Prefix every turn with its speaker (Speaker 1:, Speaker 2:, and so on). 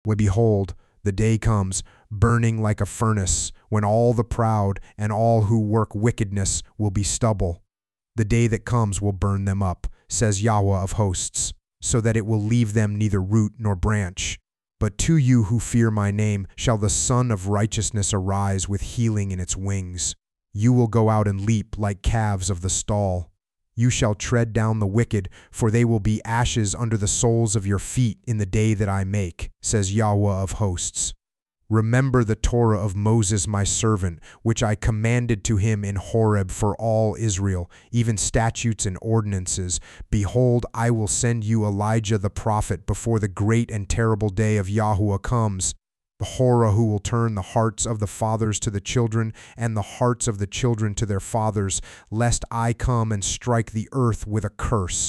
Speaker 1: When behold, the day comes, burning like a furnace, when all the proud and all who work wickedness will be stubble. The day that comes will burn them up, says Yahweh of hosts, so that it will leave them neither root nor branch. But to you who fear my name shall the Son of Righteousness arise with healing in its wings. You will go out and leap like calves of the stall. You shall tread down the wicked, for they will be ashes under the soles of your feet in the day that I make, says Yahweh of hosts. Remember the Torah of Moses my servant, which I commanded to him in Horeb for all Israel, even statutes and ordinances. Behold, I will send you Elijah the prophet before the great and terrible day of Yahuwah comes. Behorah, who will turn the hearts of the fathers to the children, and the hearts of the children to their fathers, lest I come and strike the earth with a curse.